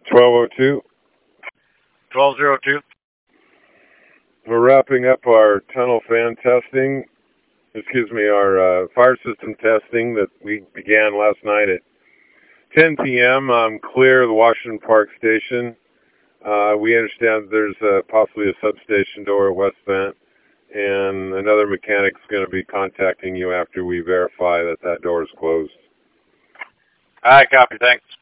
1202. 1202. We're wrapping up our tunnel fan testing. Our fire system testing that we began last night at 10 p.m. Clear the Washington Park station. We understand there's possibly a substation door at West Bend, and another mechanic's going to be contacting you after we verify that door is closed. All right, copy. Thanks.